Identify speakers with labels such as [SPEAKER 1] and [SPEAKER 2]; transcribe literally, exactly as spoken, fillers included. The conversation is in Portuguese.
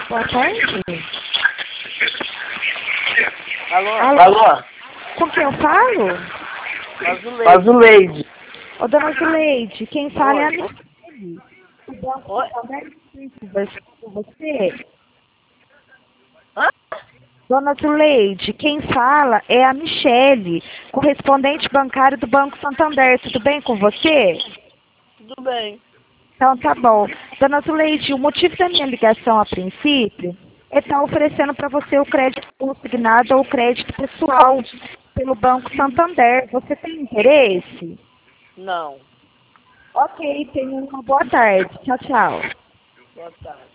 [SPEAKER 1] Boa tarde.
[SPEAKER 2] Alô?
[SPEAKER 1] Alô?
[SPEAKER 2] Alô?
[SPEAKER 1] Com quem eu falo?
[SPEAKER 2] Azuleide. Azuleide.
[SPEAKER 1] Ô, dona Azuleide, quem fala é a
[SPEAKER 2] Oi.
[SPEAKER 1] Michele. O banco
[SPEAKER 2] Oi?
[SPEAKER 1] conversa com você.
[SPEAKER 2] Hã?
[SPEAKER 1] Dona Azuleide, quem fala é a Michele, correspondente bancário do Banco Santander. Tudo bem com você?
[SPEAKER 2] Tudo bem.
[SPEAKER 1] Então tá bom. Dona Azuleide, o motivo da minha ligação a princípio é estar oferecendo para você o crédito consignado ou o crédito pessoal pelo Banco Santander. Você tem interesse?
[SPEAKER 2] Não.
[SPEAKER 1] Ok, tenha uma boa tarde. Tchau, tchau.
[SPEAKER 2] Boa tarde.